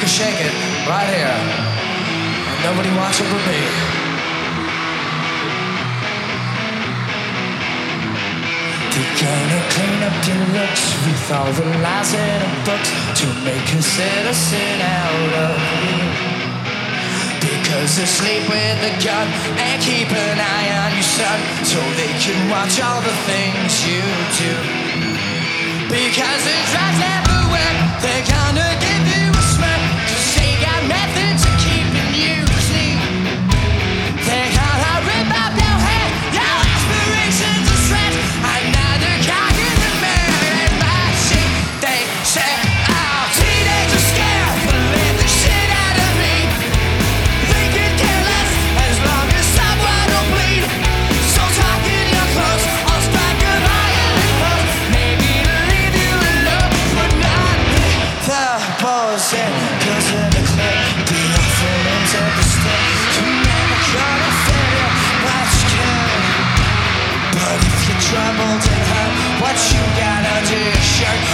can shake it right here. And nobody wants it but me. They're gonna clean up your looks with all the lies in the books to make a citizen out of you. Because they sleep with the gun and keep an eye on your son, so they can watch all the things you do. Because there's drugs everywhere, they're gonna give you a smirk, 'cause they got methods of keeping you clean. They're gonna rip up your head, your aspirations are stretched. Another cog in the mirroring machine. They say, oh, teenagers scared, believe the shit out of me. They can kill us as long as someone will bleed. So talk in your clothes, I'll strike a violent pose. Maybe to leave you alone, but not me. The bullshit goes in the clip, the offerings of the stick. You're never gonna fit in much good. But if you're troubled and hurt, what you got under your shirt?